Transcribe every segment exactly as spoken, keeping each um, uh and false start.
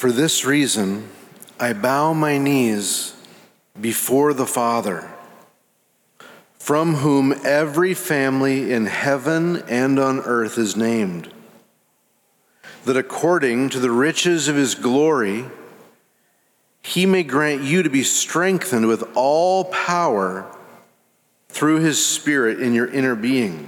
For this reason, I bow my knees before the Father, from whom every family in heaven and on earth is named, that according to the riches of his glory, he may grant you to be strengthened with all power through his Spirit in your inner being,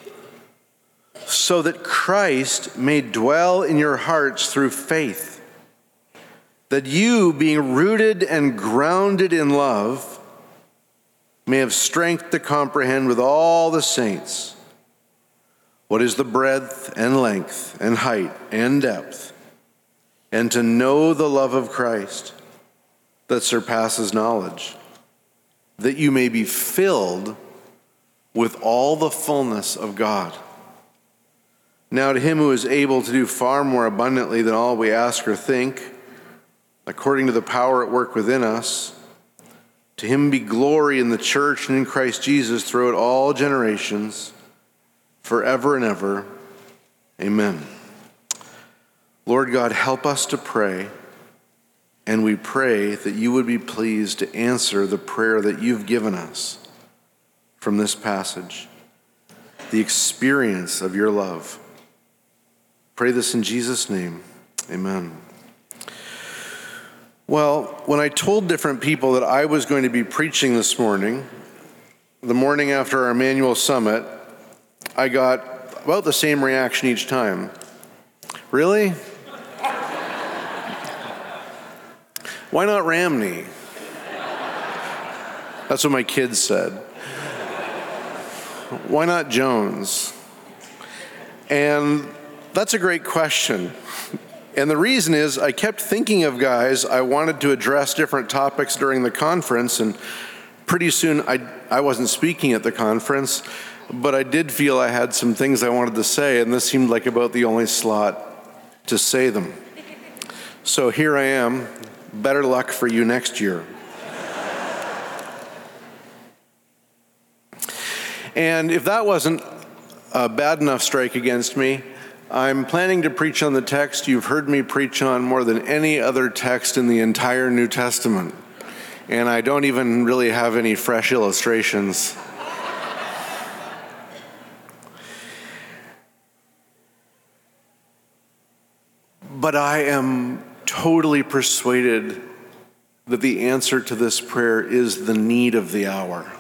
so that Christ may dwell in your hearts through faith, that you, being rooted and grounded in love, may have strength to comprehend with all the saints what is the breadth and length and height and depth, and to know the love of Christ that surpasses knowledge, that you may be filled with all the fullness of God. Now to him who is able to do far more abundantly than all we ask or think, according to the power at work within us, to him be glory in the church and in Christ Jesus throughout all generations, forever and ever. Amen. Lord God, help us to pray, and we pray that you would be pleased to answer the prayer that you've given us from this passage, the experience of your love. Pray this in Jesus' name. Amen. Well, when I told different people that I was going to be preaching this morning, the morning after our Emmanuel Summit, I got about the same reaction each time. Really? Why not Ramney? That's what my kids said. Why not Jones? And that's a great question. And the reason is I kept thinking of guys I wanted to address different topics during the conference, and pretty soon I, I wasn't speaking at the conference, but I did feel I had some things I wanted to say, and this seemed like about the only slot to say them. So here I am. Better luck for you next year. And if that wasn't a bad enough strike against me, I'm planning to preach on the text you've heard me preach on more than any other text in the entire New Testament. And I don't even really have any fresh illustrations. But I am totally persuaded that the answer to this prayer is the need of the hour.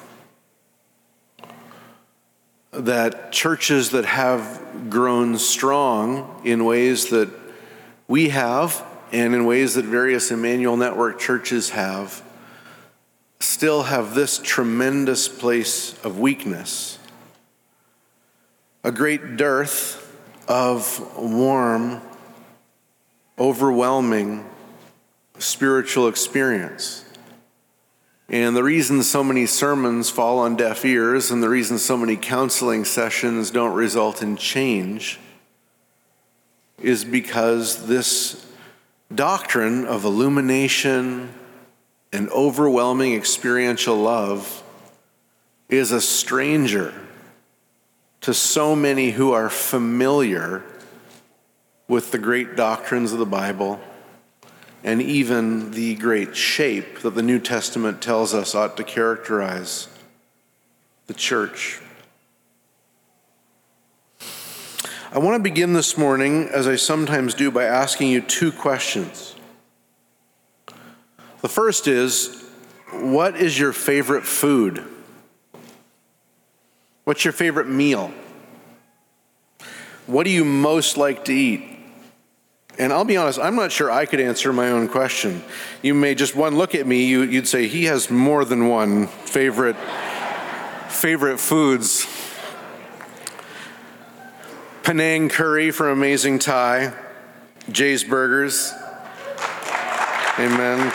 That churches that have grown strong in ways that we have, and in ways that various Emmanuel Network churches have, still have this tremendous place of weakness. A great dearth of warm, overwhelming spiritual experience. And the reason so many sermons fall on deaf ears, and the reason so many counseling sessions don't result in change, is because this doctrine of illumination and overwhelming experiential love is a stranger to so many who are familiar with the great doctrines of the Bible, and even the great shape that the New Testament tells us ought to characterize the church. I want to begin this morning, as I sometimes do, by asking you two questions. The first is, what is your favorite food? What's your favorite meal? What do you most like to eat? And I'll be honest, I'm not sure I could answer my own question. You may just one look at me, you, you'd say, he has more than one favorite, favorite foods. Penang curry from Amazing Thai, Jay's Burgers, amen.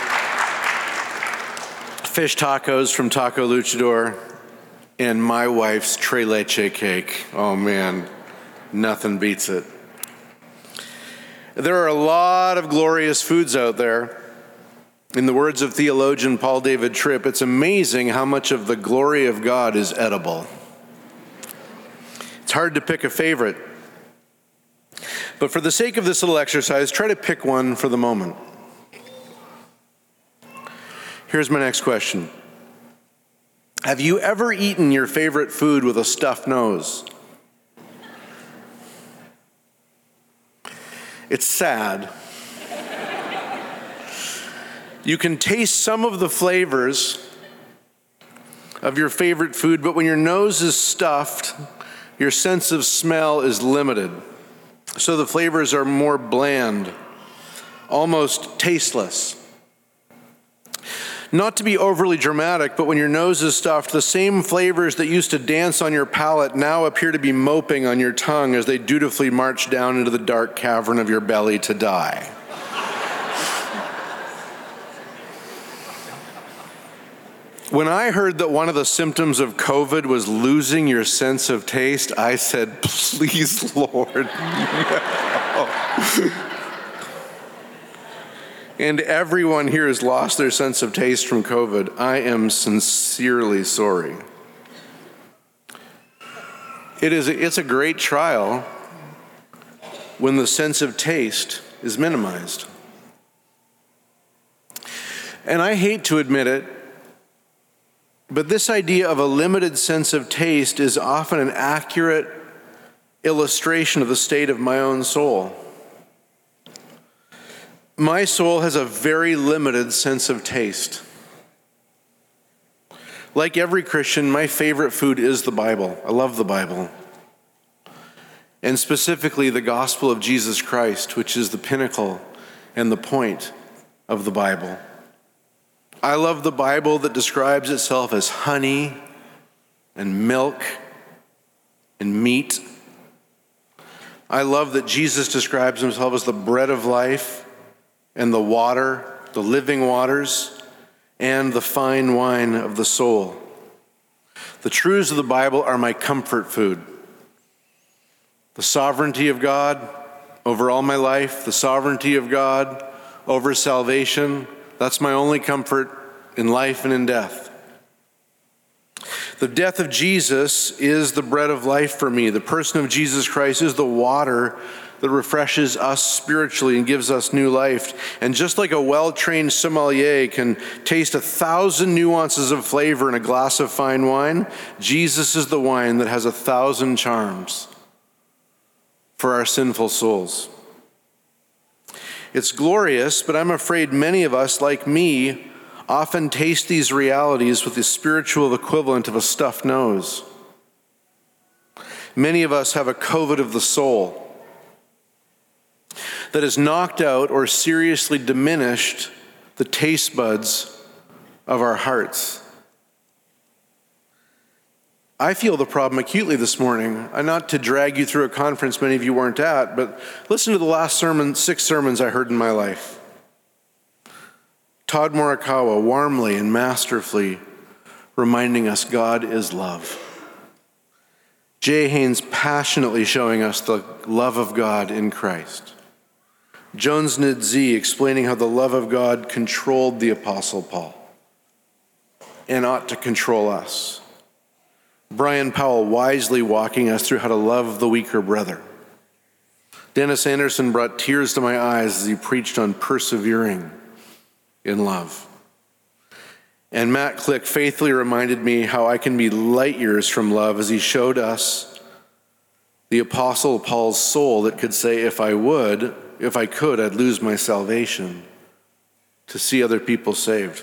Fish tacos from Taco Luchador, and my wife's tres leche cake. Oh man, nothing beats it. There are a lot of glorious foods out there. In the words of theologian Paul David Tripp, it's amazing how much of the glory of God is edible. It's hard to pick a favorite. But for the sake of this little exercise, try to pick one for the moment. Here's my next question. Have you ever eaten your favorite food with a stuffed nose? It's sad. You can taste some of the flavors of your favorite food, but when your nose is stuffed, your sense of smell is limited. So the flavors are more bland, almost tasteless. Not to be overly dramatic, but when your nose is stuffed, the same flavors that used to dance on your palate now appear to be moping on your tongue as they dutifully march down into the dark cavern of your belly to die. When I heard that one of the symptoms of COVID was losing your sense of taste, I said, please, Lord, no. And everyone here has lost their sense of taste from COVID. I am sincerely sorry. It is a, it's a great trial when the sense of taste is minimized. And I hate to admit it, but this idea of a limited sense of taste is often an accurate illustration of the state of my own soul. My soul has a very limited sense of taste. Like every Christian, my favorite food is the Bible. I love the Bible. And specifically the gospel of Jesus Christ, which is the pinnacle and the point of the Bible. I love the Bible that describes itself as honey and milk and meat. I love that Jesus describes himself as the bread of life and the water, the living waters, and the fine wine of the soul. The truths of the Bible are my comfort food. The sovereignty of God over all my life, the sovereignty of God over salvation, that's my only comfort in life and in death. The death of Jesus is the bread of life for me. The person of Jesus Christ is the water that refreshes us spiritually and gives us new life. And just like a well-trained sommelier can taste a thousand nuances of flavor in a glass of fine wine, Jesus is the wine that has a thousand charms for our sinful souls. It's glorious, but I'm afraid many of us, like me, often taste these realities with the spiritual equivalent of a stuffed nose. Many of us have a COVID of the soul that has knocked out or seriously diminished the taste buds of our hearts. I feel the problem acutely this morning. And not to drag you through a conference many of you weren't at, but listen to the last sermon, six sermons I heard in my life. Todd Morikawa warmly and masterfully reminding us God is love. Jay Haynes passionately showing us the love of God in Christ. Jones Nidzi explaining how the love of God controlled the Apostle Paul and ought to control us. Brian Powell wisely walking us through how to love the weaker brother. Dennis Anderson brought tears to my eyes as he preached on persevering in love. And Matt Click faithfully reminded me how I can be light years from love as he showed us the Apostle Paul's soul that could say, if I would, if I could, I'd lose my salvation to see other people saved.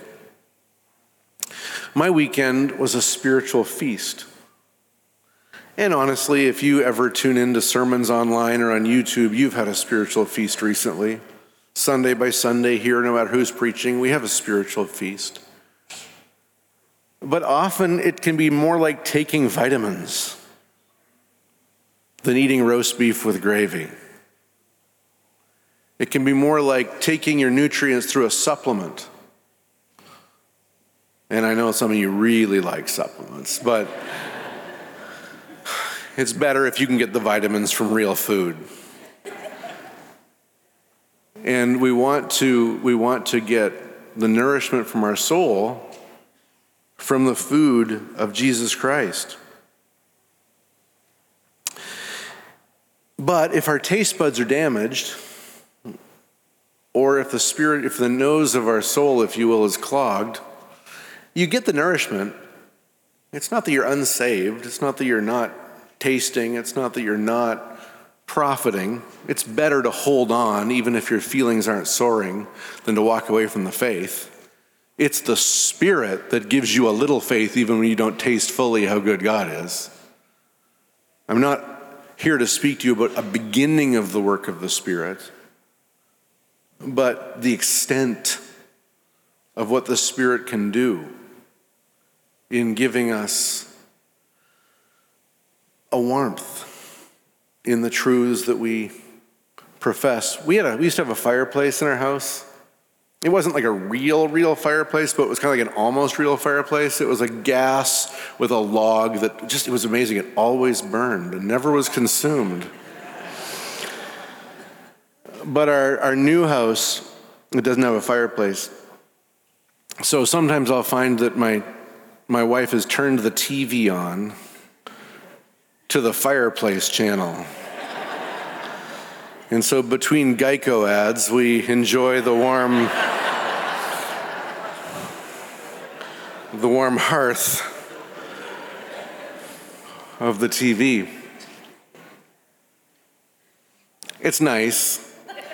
My weekend was a spiritual feast. And honestly, if you ever tune into sermons online or on YouTube, you've had a spiritual feast recently. Sunday by Sunday here, no matter who's preaching, we have a spiritual feast. But often it can be more like taking vitamins than eating roast beef with gravy. It can be more like taking your nutrients through a supplement. And I know some of you really like supplements, but it's better if you can get the vitamins from real food. And we want to we want to get the nourishment from our soul from the food of Jesus Christ. But if our taste buds are damaged, or if the spirit, if the nose of our soul, if you will, is clogged, you get the nourishment. It's not that you're unsaved. It's not that you're not tasting. It's not that you're not profiting. It's better to hold on, even if your feelings aren't soaring, than to walk away from the faith. It's the Spirit that gives you a little faith, even when you don't taste fully how good God is. I'm not here to speak to you about a beginning of the work of the Spirit, but the extent of what the Spirit can do in giving us a warmth in the truths that we profess. We had a, we used to have a fireplace in our house. It wasn't like a real, real fireplace, but it was kind of like an almost real fireplace. It was a gas with a log that just, it was amazing. It always burned and never was consumed. But our, our new house, it doesn't have a fireplace. So sometimes I'll find that my my wife has turned the T V on to the fireplace channel. And so between Geico ads, we enjoy the warm, the warm hearth of the T V. It's nice.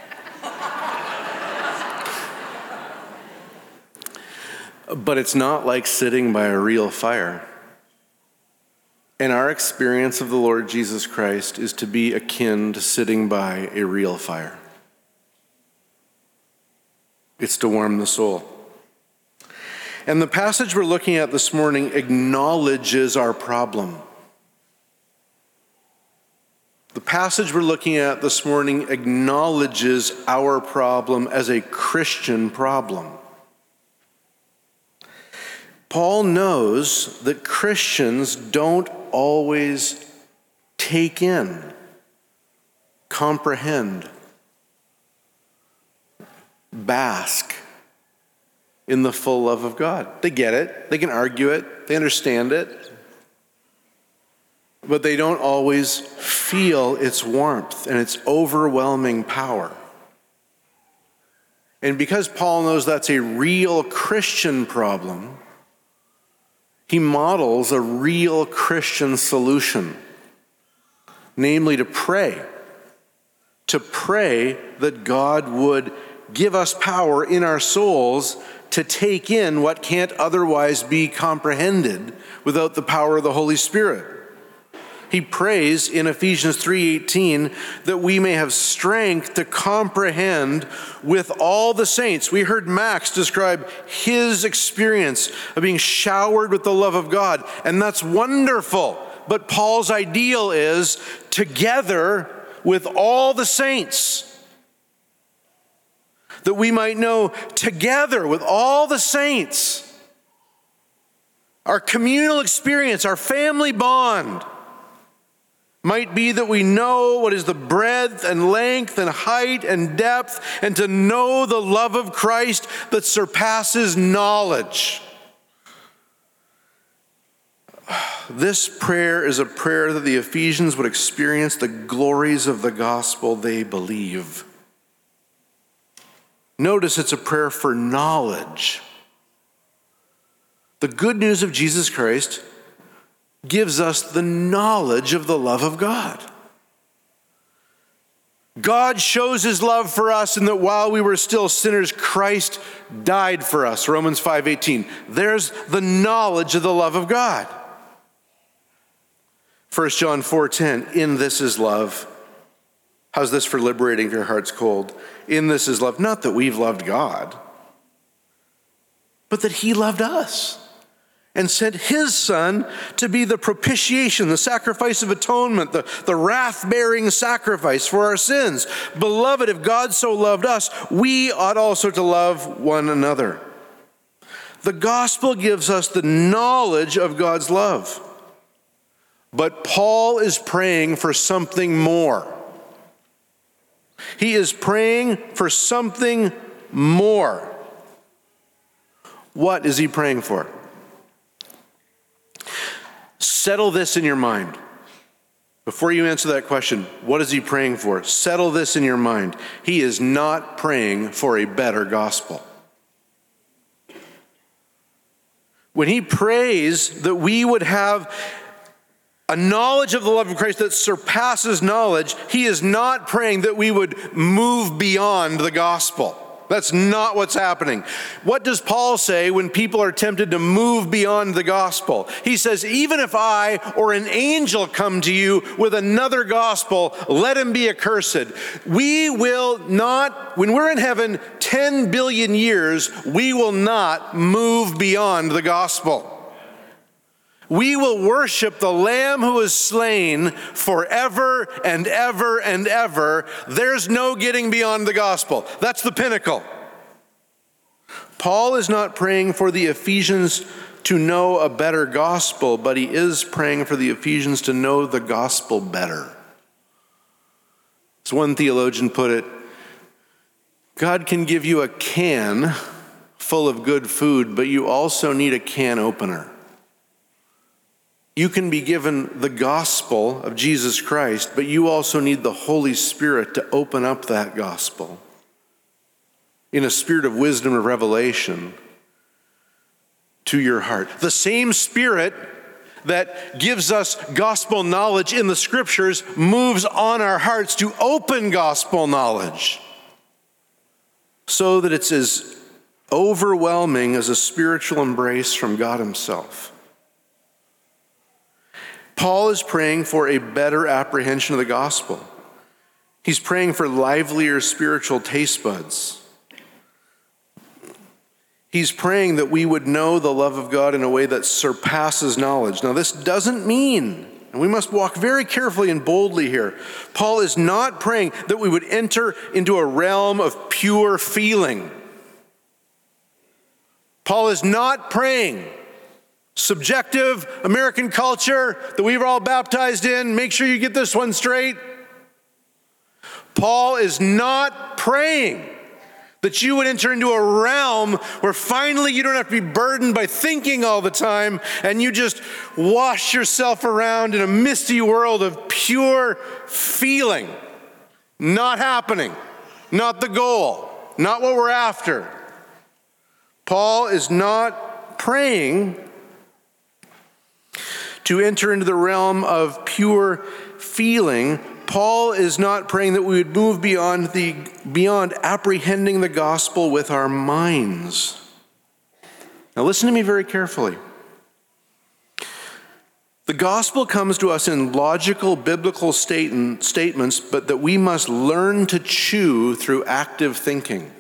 But it's not like sitting by a real fire. And our experience of the Lord Jesus Christ is to be akin to sitting by a real fire. It's to warm the soul. And the passage we're looking at this morning acknowledges our problem. The passage we're looking at this morning acknowledges our problem as a Christian problem. Paul knows that Christians don't always take in, comprehend, bask in the full love of God. They get it, they can argue it, they understand it, but they don't always feel its warmth and its overwhelming power. And because Paul knows that's a real Christian problem, he models a real Christian solution, namely to pray. To pray that God would give us power in our souls to take in what can't otherwise be comprehended without the power of the Holy Spirit. He prays in Ephesians three eighteen that we may have strength to comprehend with all the saints. We heard Max describe his experience of being showered with the love of God, and that's wonderful. But Paul's ideal is together with all the saints, that we might know together with all the saints our communal experience, our family bond. Might be that we know what is the breadth and length and height and depth, and to know the love of Christ that surpasses knowledge. This prayer is a prayer that the Ephesians would experience the glories of the gospel they believe. Notice it's a prayer for knowledge. The good news of Jesus Christ gives us the knowledge of the love of God. God shows his love for us in that while we were still sinners, Christ died for us. Romans five eighteen. There's the knowledge of the love of God. First John four ten. In this is love. How's this for liberating if your heart's cold? In this is love. Not that we've loved God, but that he loved us and sent his Son to be the propitiation, the sacrifice of atonement, the, the wrath-bearing sacrifice for our sins. Beloved, if God so loved us, we ought also to love one another. The gospel gives us the knowledge of God's love. But Paul is praying for something more. He is praying for something more. What is he praying for? Settle this in your mind Before you answer that question, what is he praying for? Settle this in your mind. He is not praying for a better gospel. When he prays that we would have a knowledge of the love of Christ that surpasses knowledge, he is not praying that we would move beyond the gospel. That's not what's happening. What does Paul say when people are tempted to move beyond the gospel? He says, even if I or an angel come to you with another gospel, let him be accursed. We will not, when we're in heaven ten billion years, we will not move beyond the gospel. We will worship the Lamb who is slain forever and ever and ever. There's no getting beyond the gospel. That's the pinnacle. Paul is not praying for the Ephesians to know a better gospel, but he is praying for the Ephesians to know the gospel better. As one theologian put it, God can give you a can full of good food, but you also need a can opener. You can be given the gospel of Jesus Christ, but you also need the Holy Spirit to open up that gospel in a spirit of wisdom and revelation to your heart. The same Spirit that gives us gospel knowledge in the Scriptures moves on our hearts to open gospel knowledge so that it's as overwhelming as a spiritual embrace from God himself. Paul is praying for a better apprehension of the gospel. He's praying for livelier spiritual taste buds. He's praying that we would know the love of God in a way that surpasses knowledge. Now, this doesn't mean, and we must walk very carefully and boldly here, Paul is not praying that we would enter into a realm of pure feeling. Paul is not praying subjective American culture that we were all baptized in. Make sure you get this one straight. Paul is not praying that you would enter into a realm where finally you don't have to be burdened by thinking all the time and you just wash yourself around in a misty world of pure feeling. Not happening. Not the goal. Not what we're after. Paul is not praying to enter into the realm of pure feeling. Paul is not praying that we would move beyond the beyond apprehending the gospel with our minds. Now listen to me very carefully. The gospel comes to us in logical biblical state- statements, but that we must learn to chew through active thinking.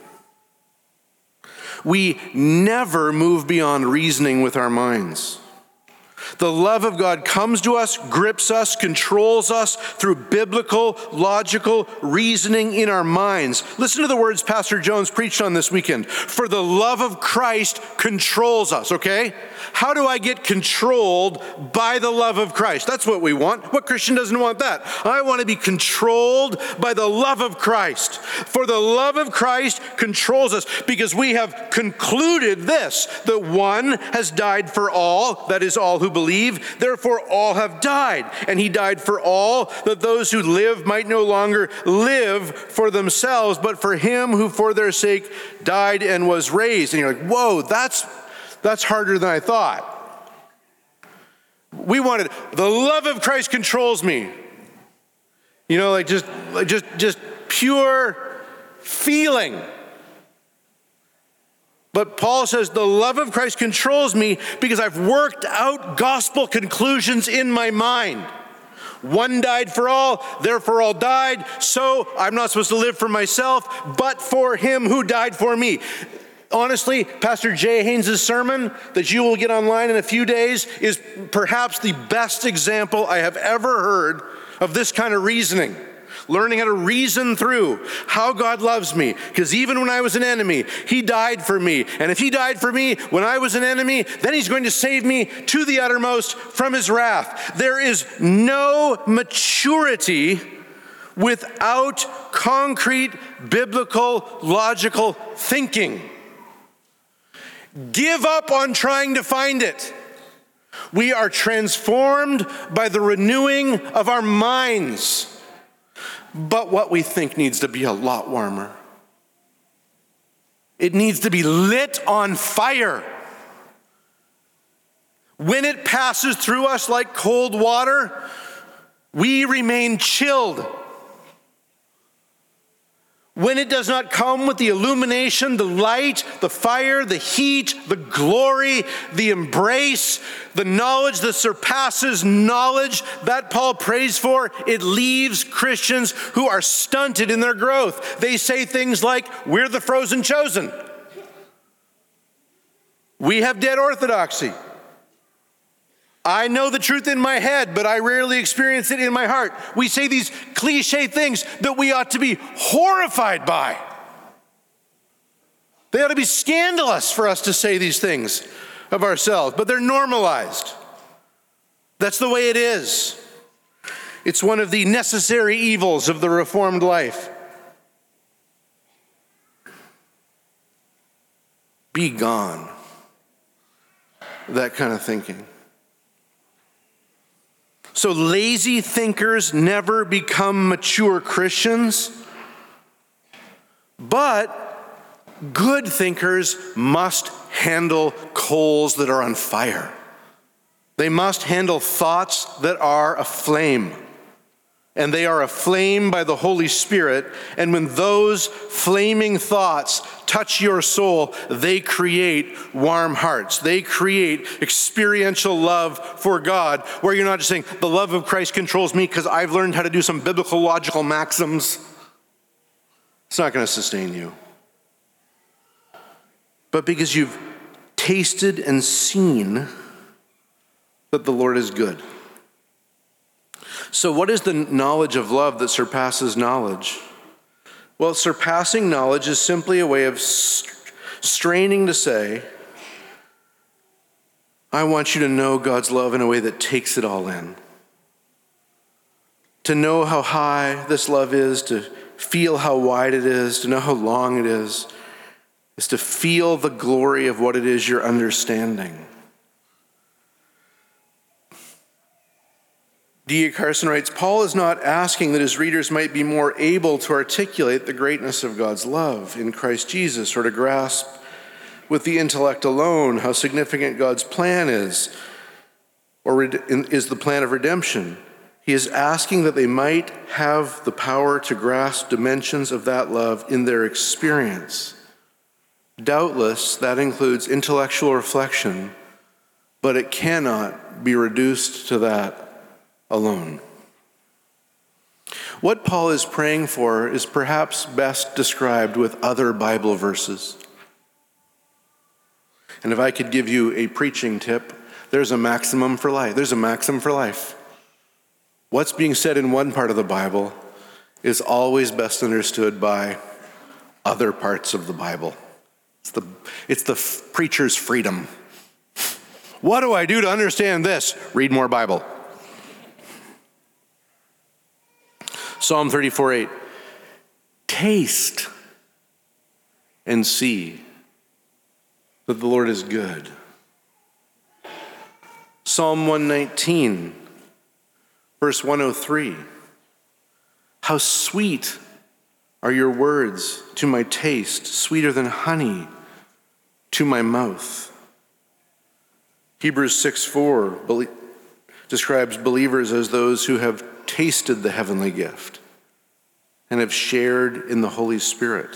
We never move beyond reasoning with our minds. The love of God comes to us, grips us, controls us through biblical, logical reasoning in our minds. Listen to the words Pastor Jones preached on this weekend. For the love of Christ controls us, okay? How do I get controlled by the love of Christ? That's what we want. What Christian doesn't want that? I want to be controlled by the love of Christ. For the love of Christ controls us because we have concluded this, that one has died for all, that is all who believe, therefore all have died. And he died for all, that those who live might no longer live for themselves, but for him who for their sake died and was raised. And you're like, whoa, that's that's harder than I thought. We wanted, the love of Christ controls me. You know, like just, just, just pure feeling. But Paul says the love of Christ controls me because I've worked out gospel conclusions in my mind. One died for all, therefore all died, so I'm not supposed to live for myself, but for him who died for me. Honestly, Pastor Jay Haynes' sermon that you will get online in a few days is perhaps the best example I have ever heard of this kind of reasoning. Learning how to reason through how God loves me. Because even when I was an enemy, he died for me. And if he died for me when I was an enemy, then he's going to save me to the uttermost from his wrath. There is no maturity without concrete, biblical, logical thinking. Give up on trying to find it. We are transformed by the renewing of our minds. But what we think needs to be a lot warmer. It needs to be lit on fire. When it passes through us like cold water, we remain chilled. When it does not come with the illumination, the light, the fire, the heat, the glory, the embrace, the knowledge that surpasses knowledge that Paul prays for, it leaves Christians who are stunted in their growth. They say things like, we're the frozen chosen. We have dead orthodoxy. I know the truth in my head, but I rarely experience it in my heart. We say these cliche things that we ought to be horrified by. They ought to be scandalous for us to say these things of ourselves, but they're normalized. That's the way it is. It's one of the necessary evils of the Reformed life. Be gone. That kind of thinking. So lazy thinkers never become mature Christians, but good thinkers must handle coals that are on fire. They must handle thoughts that are aflame. And they are aflame by the Holy Spirit. And when those flaming thoughts touch your soul, they create warm hearts. They create experiential love for God, where you're not just saying, the love of Christ controls me because I've learned how to do some biblical logical maxims. It's not going to sustain you. But because you've tasted and seen that the Lord is good. So what is the knowledge of love that surpasses knowledge? Well, surpassing knowledge is simply a way of straining to say, I want you to know God's love in a way that takes it all in. To know how high this love is, to feel how wide it is, to know how long it is, is to feel the glory of what it is you're understanding. D A Carson writes, Paul is not asking that his readers might be more able to articulate the greatness of God's love in Christ Jesus, or to grasp with the intellect alone how significant God's plan is, or is the plan of redemption. He is asking that they might have the power to grasp dimensions of that love in their experience. Doubtless, that includes intellectual reflection, but it cannot be reduced to that alone. What Paul is praying for is perhaps best described with other Bible verses. And if I could give you a preaching tip, there's a maximum for life. There's a maxim for life. What's being said in one part of the Bible is always best understood by other parts of the Bible. It's the, it's the f- preacher's freedom. What do I do to understand this? Read more Bible. Psalm thirty-four eight, taste and see that the Lord is good. Psalm one nineteen, verse one oh three, how sweet are your words to my taste, sweeter than honey to my mouth. Hebrews six four describes believers as those who have tasted the heavenly gift and have shared in the Holy Spirit.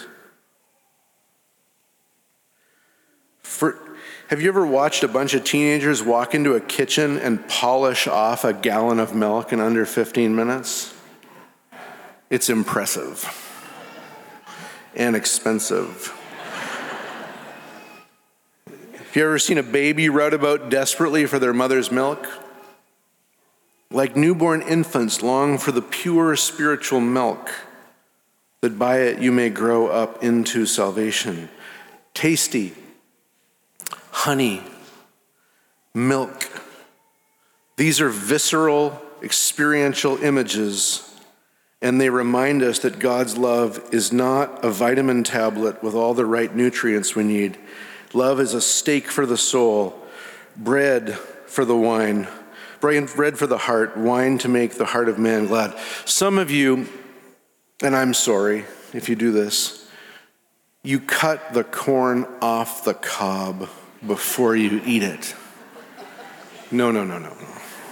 For, have you ever watched a bunch of teenagers walk into a kitchen and polish off a gallon of milk in under fifteen minutes? It's impressive and expensive. Have you ever seen a baby rout about desperately for their mother's milk? Like newborn infants long for the pure spiritual milk, that by it you may grow up into salvation. Tasty, honey, milk. These are visceral, experiential images, and they remind us that God's love is not a vitamin tablet with all the right nutrients we need. Love is a steak for the soul, bread for the wine, bread for the heart, wine to make the heart of man glad. Some of you, and I'm sorry if you do this, you cut the corn off the cob before you eat it. No, no, no, no, no.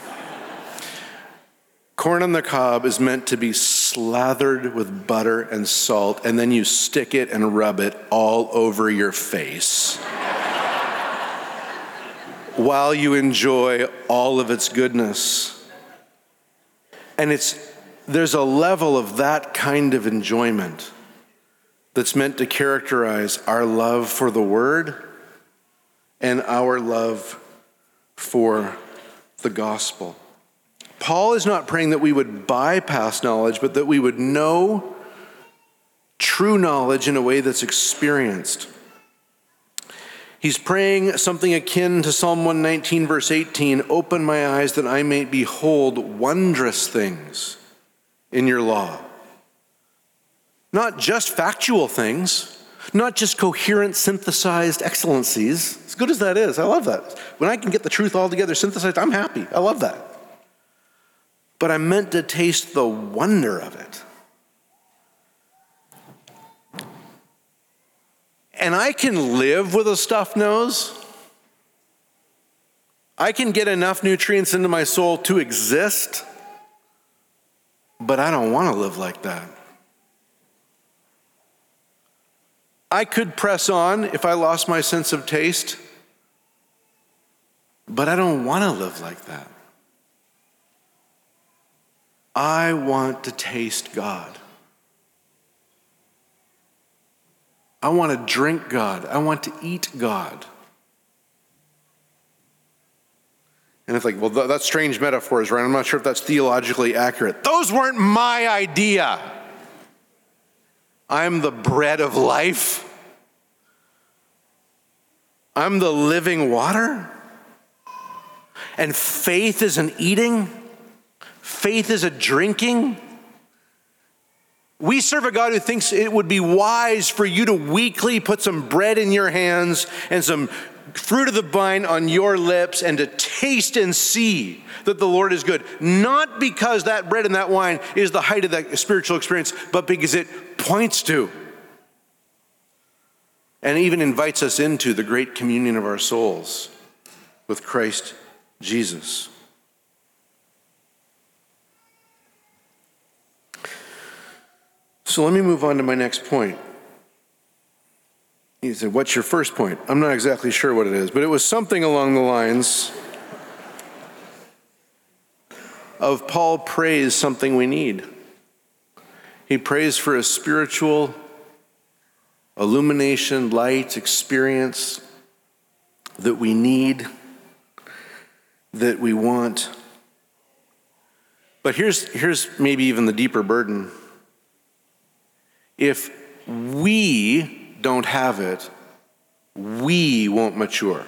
Corn on the cob is meant to be slathered with butter and salt, and then you stick it and rub it all over your face while you enjoy all of its goodness. And it's there's a level of that kind of enjoyment that's meant to characterize our love for the Word and our love for the gospel. Paul is not praying that we would bypass knowledge, but that we would know true knowledge in a way that's experienced. He's praying something akin to Psalm one nineteen, verse eighteen, open my eyes that I may behold wondrous things in your law. Not just factual things, not just coherent, synthesized excellencies. As good as that is, I love that. When I can get the truth all together synthesized, I'm happy. I love that. But I'm meant to taste the wonder of it. And I can live with a stuffed nose. I can get enough nutrients into my soul to exist, but I don't want to live like that. I could press on if I lost my sense of taste, but I don't want to live like that. I want to taste God. I want to drink God. I want to eat God. And it's like, well, that's strange metaphors, right? I'm not sure if that's theologically accurate. Those weren't my idea. I'm the bread of life. I'm the living water. And faith is an eating. Faith is a drinking. We serve a God who thinks it would be wise for you to weekly put some bread in your hands and some fruit of the vine on your lips and to taste and see that the Lord is good. Not because that bread and that wine is the height of that spiritual experience, but because it points to and even invites us into the great communion of our souls with Christ Jesus. So let me move on to my next point. You said, what's your first point? I'm not exactly sure what it is, but it was something along the lines of Paul prays something we need. He prays for a spiritual illumination, light, experience that we need, that we want. But here's, here's maybe even the deeper burden. If we don't have it, we won't mature.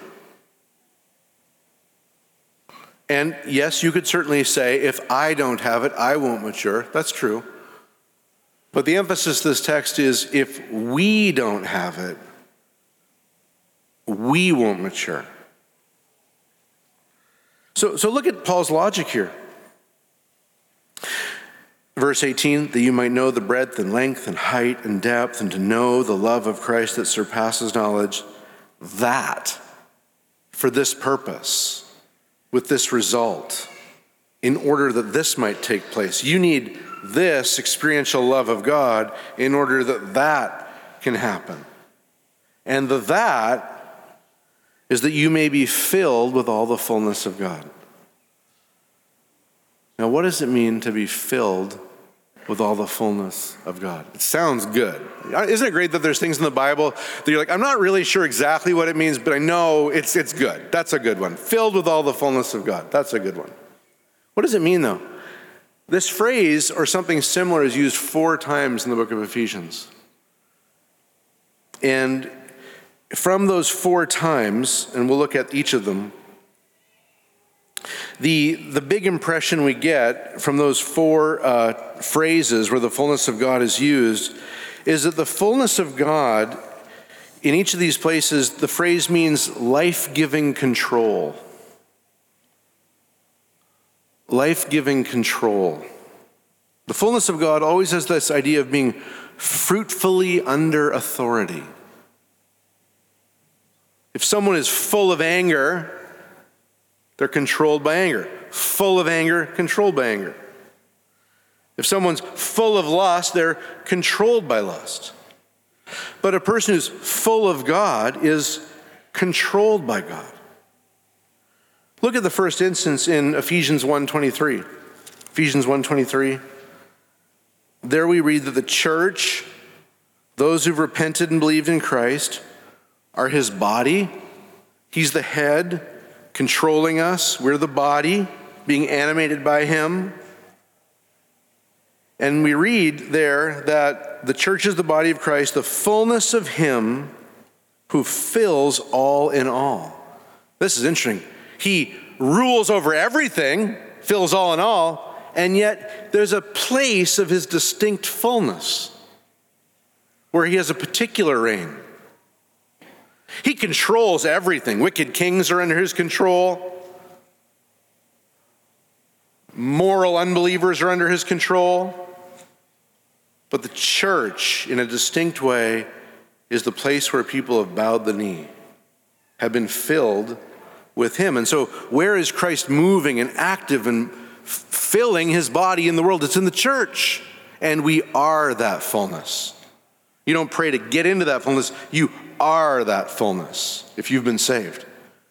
And yes, you could certainly say, if I don't have it, I won't mature. That's true. But the emphasis of this text is, if we don't have it, we won't mature. So, so look at Paul's logic here. Verse eighteen, that you might know the breadth and length and height and depth, and to know the love of Christ that surpasses knowledge, that for this purpose, with this result, in order that this might take place. You need this experiential love of God in order that that can happen. And the that is that you may be filled with all the fullness of God. Now, what does it mean to be filled with all the fullness of God? It sounds good. Isn't it great that there's things in the Bible that you're like, I'm not really sure exactly what it means, but I know it's it's good. That's a good one. Filled with all the fullness of God. That's a good one. What does it mean, though? This phrase, or something similar, is used four times in the book of Ephesians. And from those four times, and we'll look at each of them, The, the big impression we get from those four uh, phrases where the fullness of God is used is that the fullness of God, in each of these places, the phrase means life-giving control. life-giving control. The fullness of God always has this idea of being fruitfully under authority. If someone is full of anger, they're controlled by anger. Full of anger, controlled by anger. If someone's full of lust, they're controlled by lust. But a person who's full of God is controlled by God. Look at the first instance in Ephesians one twenty-three. Ephesians one twenty-three. There we read that the church, those who've repented and believed in Christ, are his body. He's the head, controlling us. We're the body, being animated by him. And we read there that the church is the body of Christ, the fullness of him who fills all in all. This is interesting. He rules over everything, fills all in all, and yet there's a place of his distinct fullness where he has a particular reign. He controls everything. Wicked kings are under his control. Moral unbelievers are under his control. But the church, in a distinct way, is the place where people have bowed the knee, have been filled with him. And so where is Christ moving and active and filling his body in the world? It's in the church. And we are that fullness. You don't pray to get into that fullness. You are that fullness if you've been saved.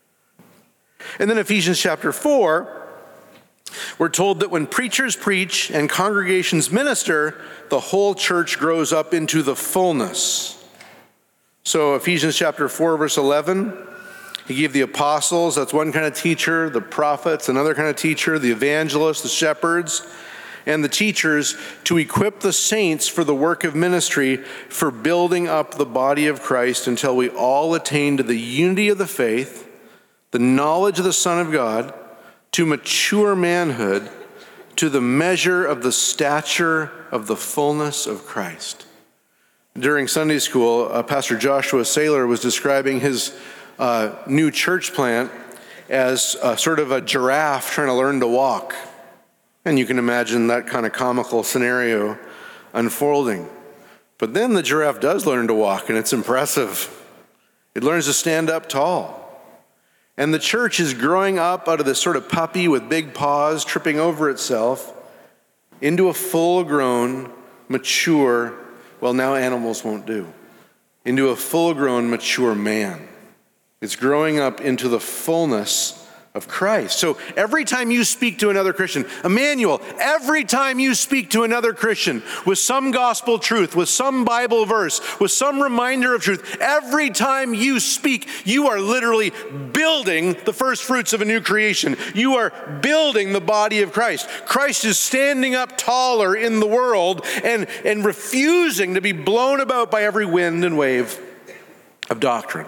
And then Ephesians chapter four, we're told that when preachers preach and congregations minister, the whole church grows up into the fullness. So Ephesians chapter four, verse eleven, he gave the apostles, that's one kind of teacher, the prophets, another kind of teacher, the evangelists, the shepherds, and the teachers to equip the saints for the work of ministry, for building up the body of Christ until we all attain to the unity of the faith, the knowledge of the Son of God, to mature manhood, to the measure of the stature of the fullness of Christ. During Sunday school, uh, Pastor Joshua Saylor was describing his uh, new church plant as uh, sort of a giraffe trying to learn to walk. And you can imagine that kind of comical scenario unfolding. But then the giraffe does learn to walk, and it's impressive. It learns to stand up tall. And the church is growing up out of this sort of puppy with big paws tripping over itself into a full-grown, mature, well, now animals won't do, into a full-grown, mature man. It's growing up into the fullness of Christ. So every time you speak to another Christian, Emmanuel, every time you speak to another Christian with some gospel truth, with some Bible verse, with some reminder of truth, every time you speak, you are literally building the first fruits of a new creation. You are building the body of Christ. Christ is standing up taller in the world and, and refusing to be blown about by every wind and wave of doctrine.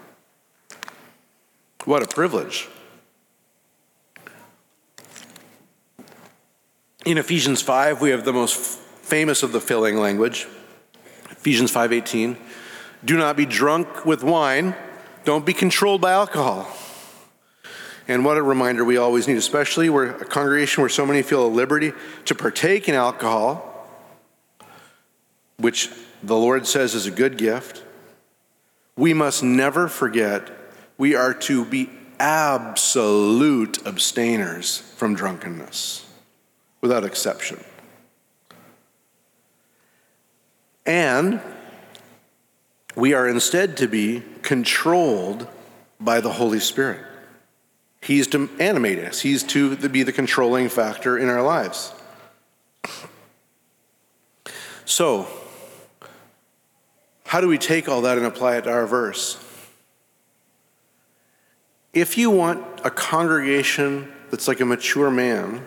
What a privilege. In Ephesians five, we have the most famous of the filling language. Ephesians five eighteen. Do not be drunk with wine. Don't be controlled by alcohol. And what a reminder we always need, especially where a congregation where so many feel a liberty to partake in alcohol, which the Lord says is a good gift. We must never forget we are to be absolute abstainers from drunkenness. Without exception. And we are instead to be controlled by the Holy Spirit. He's to animate us. He's to be the controlling factor in our lives. So, how do we take all that and apply it to our verse? If you want a congregation that's like a mature man,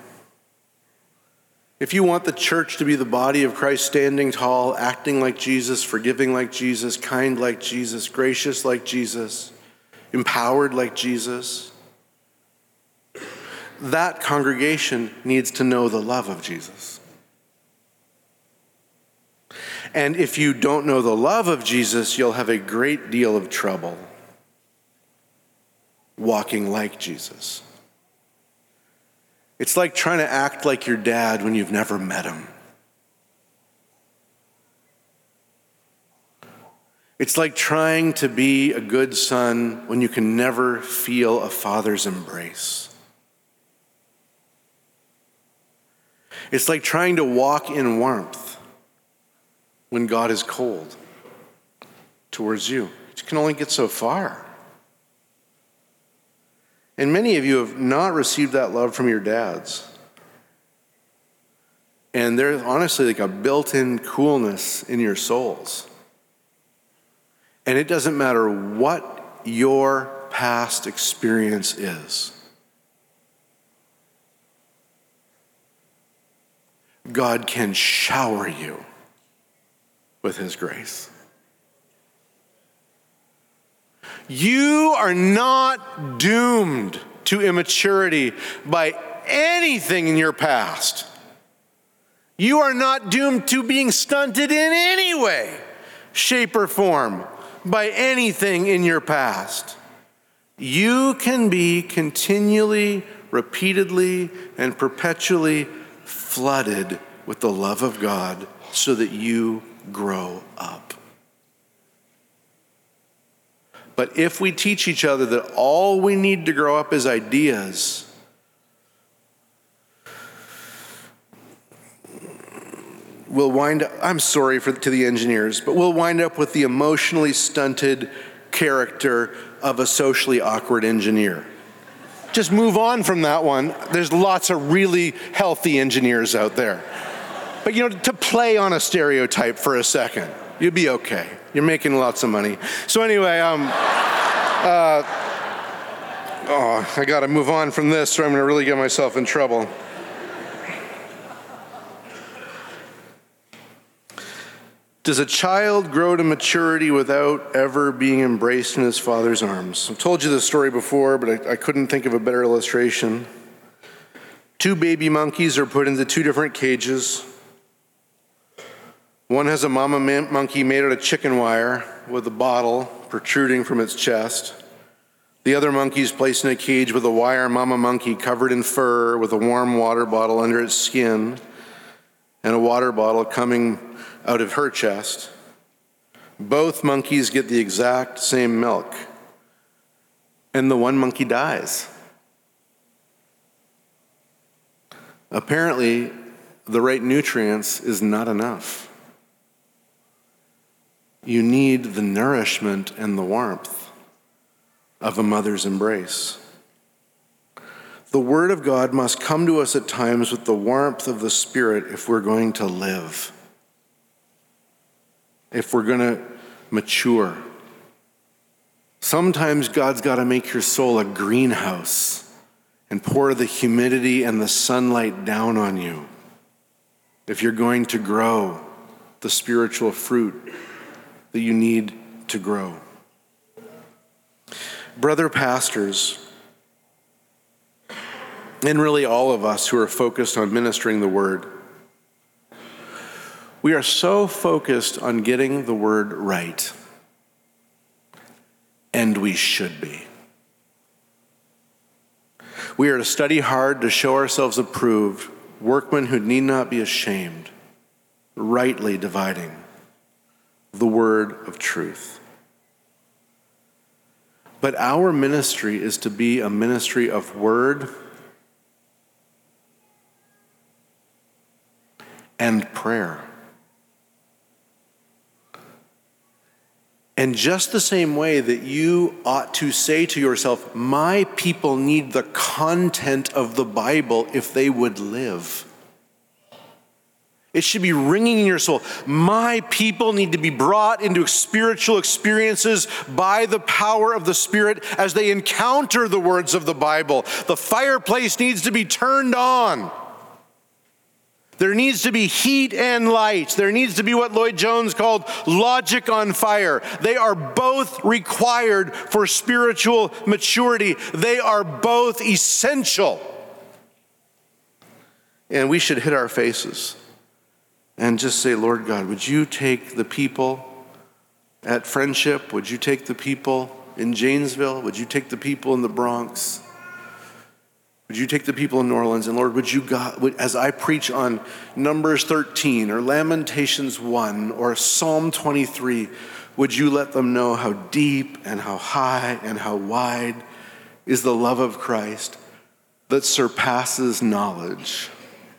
if you want the church to be the body of Christ, standing tall, acting like Jesus, forgiving like Jesus, kind like Jesus, gracious like Jesus, empowered like Jesus, that congregation needs to know the love of Jesus. And if you don't know the love of Jesus, you'll have a great deal of trouble walking like Jesus. It's like trying to act like your dad when you've never met him. It's like trying to be a good son when you can never feel a father's embrace. It's like trying to walk in warmth when God is cold towards you. You can only get so far. And many of you have not received that love from your dads. And there's honestly like a built-in coolness in your souls. And it doesn't matter what your past experience is. God can shower you with his grace. You are not doomed to immaturity by anything in your past. You are not doomed to being stunted in any way, shape, or form by anything in your past. You can be continually, repeatedly, and perpetually flooded with the love of God so that you grow up. But if we teach each other that all we need to grow up is ideas, we'll wind up, I'm sorry for, to the engineers, but we'll wind up with the emotionally stunted character of a socially awkward engineer. Just move on from that one. There's lots of really healthy engineers out there. But you know, to play on a stereotype for a second, you'll be okay. You're making lots of money. So anyway, um, uh, oh, I gotta move on from this or I'm gonna really get myself in trouble. Does a child grow to maturity without ever being embraced in his father's arms? I've told you this story before, but I, I couldn't think of a better illustration. Two baby monkeys are put into two different cages. One has a mama man- monkey made out of chicken wire with a bottle protruding from its chest. The other monkey is placed in a cage with a wire mama monkey covered in fur with a warm water bottle under its skin and a water bottle coming out of her chest. Both monkeys get the exact same milk, and the one monkey dies. Apparently, the right nutrients is not enough. You need the nourishment and the warmth of a mother's embrace. The Word of God must come to us at times with the warmth of the Spirit if we're going to live, if we're going to mature. Sometimes God's got to make your soul a greenhouse and pour the humidity and the sunlight down on you if you're going to grow the spiritual fruit that you need to grow. Brother pastors, and really all of us who are focused on ministering the Word, we are so focused on getting the Word right, and we should be. We are to study hard to show ourselves approved, workmen who need not be ashamed, rightly dividing the word of truth. But our ministry is to be a ministry of word and prayer. And just the same way that you ought to say to yourself, my people need the content of the Bible if they would live. It should be ringing in your soul. My people need to be brought into spiritual experiences by the power of the Spirit as they encounter the words of the Bible. The fireplace needs to be turned on. There needs to be heat and light. There needs to be what Lloyd Jones called logic on fire. They are both required for spiritual maturity. They are both essential. And we should hit our faces and just say, Lord God, would you take the people at Friendship? Would you take the people in Janesville? Would you take the people in the Bronx? Would you take the people in New Orleans, and Lord, would you, God, would, as I preach on Numbers thirteen or Lamentations one or Psalm twenty-three, would you let them know how deep and how high and how wide is the love of Christ that surpasses knowledge?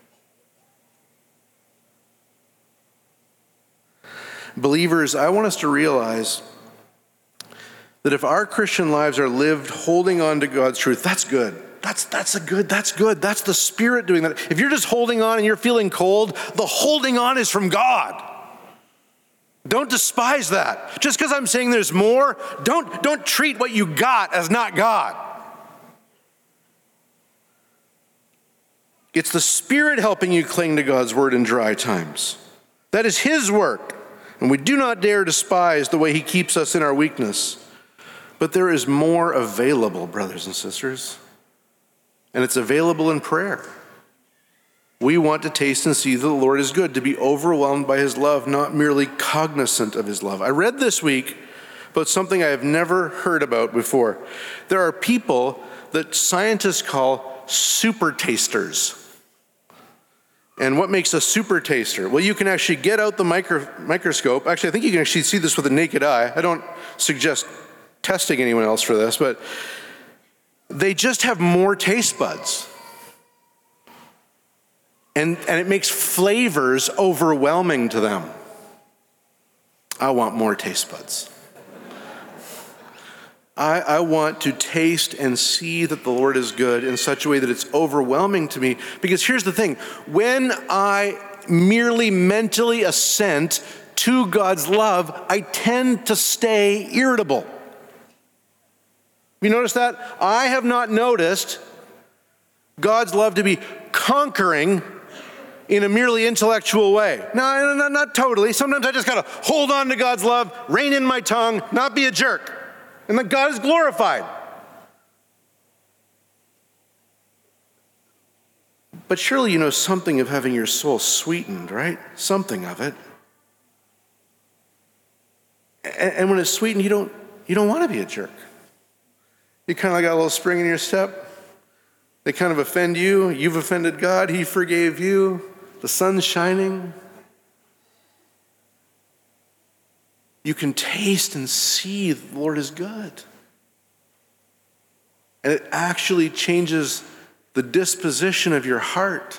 Believers, I want us to realize that if our Christian lives are lived holding on to God's truth, that's good. That's that's a good, that's good. That's the Spirit doing that. If you're just holding on and you're feeling cold, the holding on is from God. Don't despise that. Just because I'm saying there's more, don't, don't treat what you got as not God. It's the Spirit helping you cling to God's word in dry times. That is His work. And we do not dare despise the way He keeps us in our weakness. But there is more available, brothers and sisters. And it's available in prayer. We want to taste and see that the Lord is good, to be overwhelmed by His love, not merely cognizant of His love. I read this week about something I have never heard about before. There are people that scientists call super tasters. And what makes a super taster? Well, you can actually get out the micro, microscope. Actually, I think you can actually see this with a naked eye. I don't suggest testing anyone else for this, but they just have more taste buds. And, and it makes flavors overwhelming to them. I want more taste buds. I, I want to taste and see that the Lord is good in such a way that it's overwhelming to me. Because here's the thing. When I merely mentally assent to God's love, I tend to stay irritable. You notice that? I have not noticed God's love to be conquering in a merely intellectual way. No, no, not totally. Sometimes I just got to hold on to God's love, rein in my tongue, not be a jerk. And that God is glorified. But surely you know something of having your soul sweetened, right? Something of it. And when it's sweetened, you don't, you don't want to be a jerk. You kind of like got a little spring in your step. They kind of offend you. You've offended God. He forgave you. The sun's shining. You can taste and see the Lord is good. And it actually changes the disposition of your heart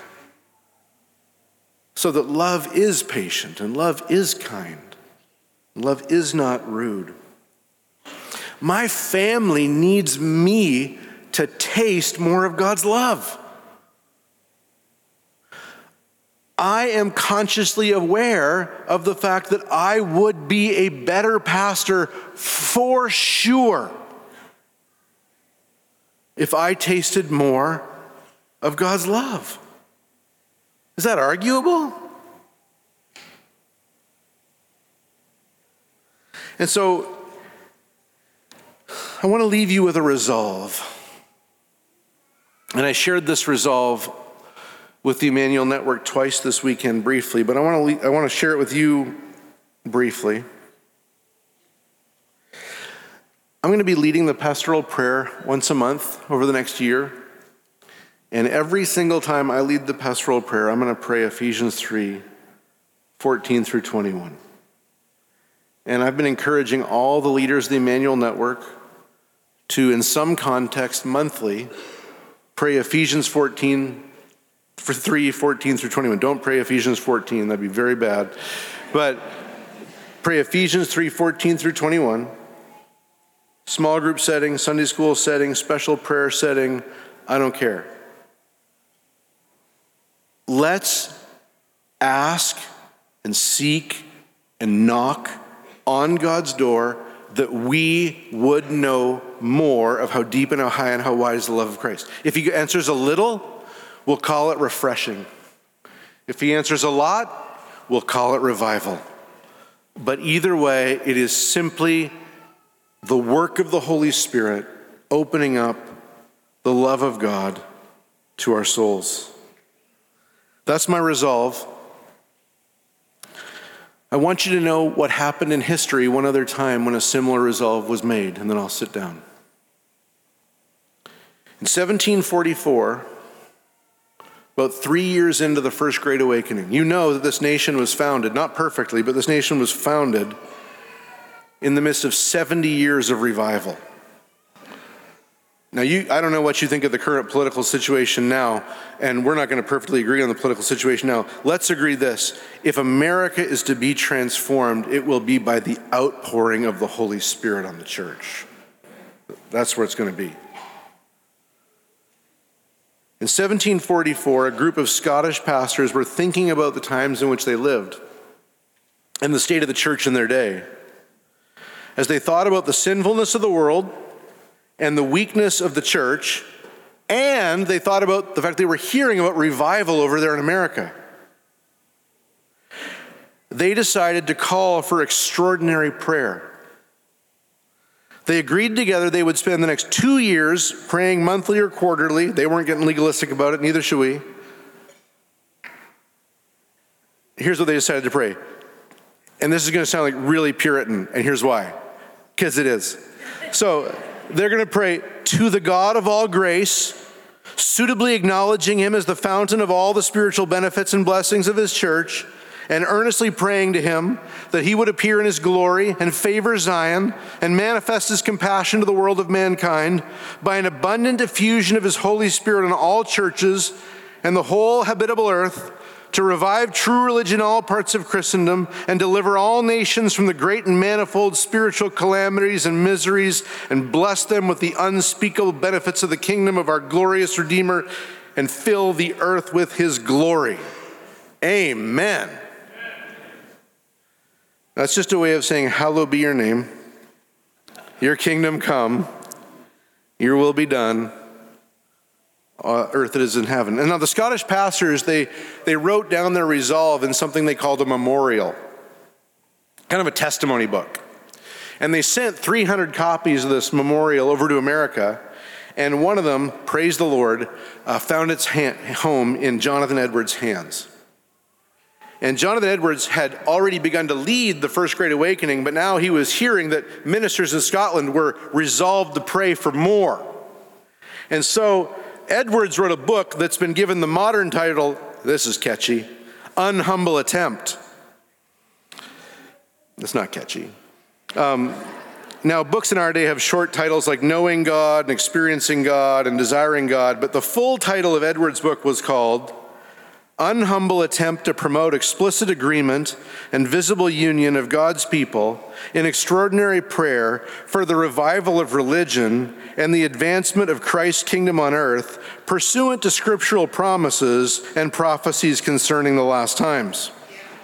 so that love is patient and love is kind. And love is not rude. My family needs me to taste more of God's love. I am consciously aware of the fact that I would be a better pastor for sure if I tasted more of God's love. Is that arguable? And so, I want to leave you with a resolve. And I shared this resolve with the Emmanuel Network twice this weekend briefly, but I want to leave, I want to share it with you briefly. I'm going to be leading the pastoral prayer once a month over the next year. And every single time I lead the pastoral prayer, I'm going to pray Ephesians three, fourteen through twenty-one. And I've been encouraging all the leaders of the Emmanuel Network to, in some context, monthly, pray Ephesians fourteen, for three, fourteen through twenty-one. Don't pray Ephesians fourteen, that'd be very bad. But pray Ephesians three, fourteen through twenty-one. Small group setting, Sunday school setting, special prayer setting, I don't care. Let's ask and seek and knock on God's door that we would know more of how deep and how high and how wide is the love of Christ. If He answers a little, we'll call it refreshing. If He answers a lot, we'll call it revival. But either way, it is simply the work of the Holy Spirit opening up the love of God to our souls. That's my resolve. I want you to know what happened in history one other time when a similar resolve was made, and then I'll sit down. In seventeen forty-four, about three years into the First Great Awakening, you know that this nation was founded, not perfectly, but this nation was founded in the midst of seventy years of revival. Now, you, I don't know what you think of the current political situation now, and we're not going to perfectly agree on the political situation now. Let's agree this. If America is to be transformed, it will be by the outpouring of the Holy Spirit on the church. That's where it's going to be. In seventeen forty-four, a group of Scottish pastors were thinking about the times in which they lived and the state of the church in their day. As they thought about the sinfulness of the world and the weakness of the church, and they thought about the fact they were hearing about revival over there in America, they decided to call for extraordinary prayer. They agreed together they would spend the next two years praying monthly or quarterly. They weren't getting legalistic about it, neither should we. Here's what they decided to pray. And this is going to sound like really Puritan, and here's why. Because it is. So they're going to pray to the God of all grace, suitably acknowledging him as the fountain of all the spiritual benefits and blessings of his church, and earnestly praying to him that he would appear in his glory and favor Zion and manifest his compassion to the world of mankind by an abundant effusion of his Holy Spirit on all churches and the whole habitable earth, to revive true religion in all parts of Christendom and deliver all nations from the great and manifold spiritual calamities and miseries, and bless them with the unspeakable benefits of the kingdom of our glorious Redeemer, and fill the earth with his glory. Amen. That's just a way of saying, hallowed be your name. Your kingdom come. Your will be done. Uh, earth that is in heaven. And now the Scottish pastors, they, they wrote down their resolve in something they called a memorial, kind of a testimony book. And they sent three hundred copies of this memorial over to America, and one of them, praise the Lord, uh, found its ha- home in Jonathan Edwards' hands. And Jonathan Edwards had already begun to lead the First Great Awakening, but now he was hearing that ministers in Scotland were resolved to pray for more. And so Edwards wrote a book that's been given the modern title, this is catchy, Unhumble Attempt. It's not catchy. Um, now, books in our day have short titles like Knowing God and Experiencing God and Desiring God, but the full title of Edwards' book was called Unhumble Attempt to Promote Explicit Agreement and Visible Union of God's People in Extraordinary Prayer for the Revival of Religion and the Advancement of Christ's Kingdom on Earth, pursuant to scriptural promises and prophecies concerning the last times.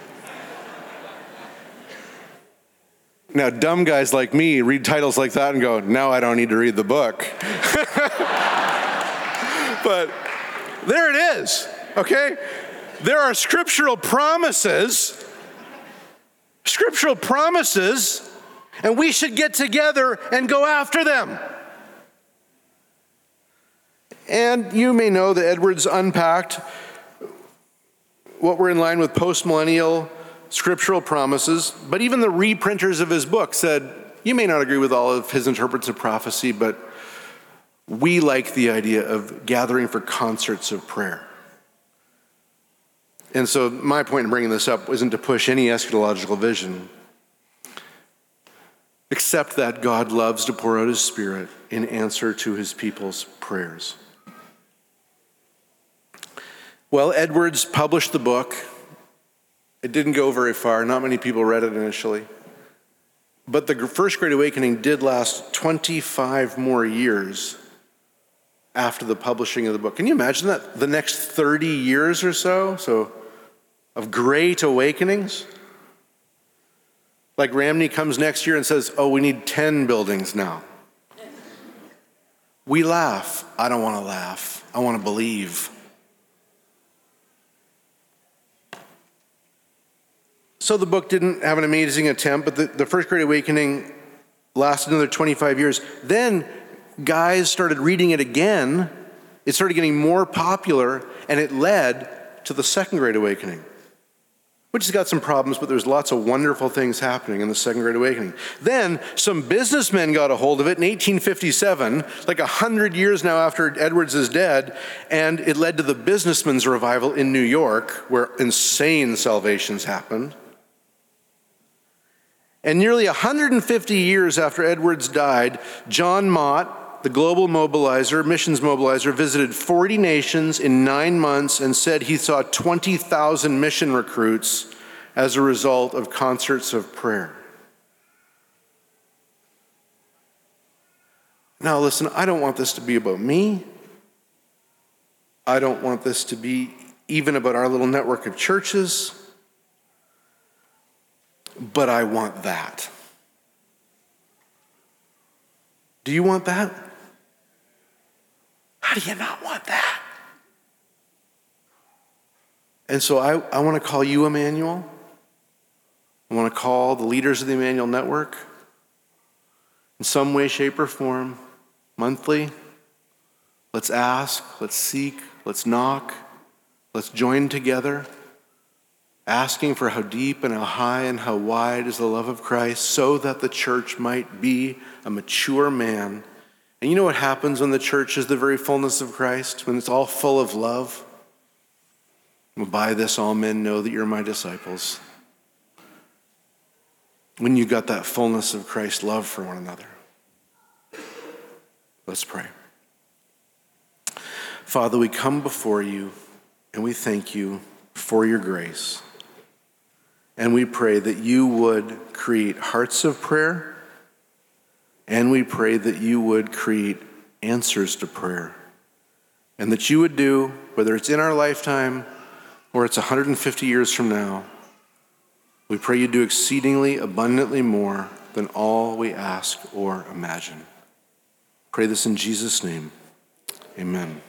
Now, dumb guys like me read titles like that and go, now I don't need to read the book. But there it is, okay? There are scriptural promises, scriptural promises, and we should get together and go after them. And you may know that Edwards unpacked what were in line with postmillennial scriptural promises, but even the reprinters of his book said, you may not agree with all of his interprets of prophecy, but we like the idea of gathering for concerts of prayer. And so my point in bringing this up isn't to push any eschatological vision, except that God loves to pour out his Spirit in answer to his people's prayers. Well, Edwards published the book. It didn't go very far. Not many people read it initially. But the First Great Awakening did last twenty-five more years after the publishing of the book. Can you imagine that? The next thirty years or so, so of great awakenings? Like Ramney comes next year and says, oh, we need ten buildings now. We laugh. I don't want to laugh. I want to believe. So the book didn't have an amazing attempt, but the, the First Great Awakening lasted another twenty-five years. Then guys started reading it again. It started getting more popular, and it led to the Second Great Awakening. which has got some problems, but there's lots of wonderful things happening in the Second Great Awakening. Then some businessmen got a hold of it in eighteen fifty-seven, like a hundred years now after Edwards is dead, and it led to the businessmen's revival in New York, where insane salvations happened. And nearly one hundred fifty years after Edwards died, John Mott, the global mobilizer, missions mobilizer, visited forty nations in nine months and said he saw twenty thousand mission recruits as a result of concerts of prayer. Now listen, I don't want this to be about me. I don't want this to be even about our little network of churches. But I want that. Do you want that? How do you not want that? And so I, I want to call you Emmanuel. I want to call the leaders of the Emmanuel Network in some way, shape, or form, monthly. Let's ask, let's seek, let's knock, let's join together, asking for how deep and how high and how wide is the love of Christ, so that the church might be a mature man. And you know what happens when the church is the very fullness of Christ? When it's all full of love? Well, by this all men know that you're my disciples. When you got that fullness of Christ's love for one another. Let's pray. Father, we come before you and we thank you for your grace. And we pray that you would create hearts of prayer, and we pray that you would create answers to prayer, and that you would do, whether it's in our lifetime or it's one hundred fifty years from now, we pray you do exceedingly abundantly more than all we ask or imagine. Pray this in Jesus' name. Amen.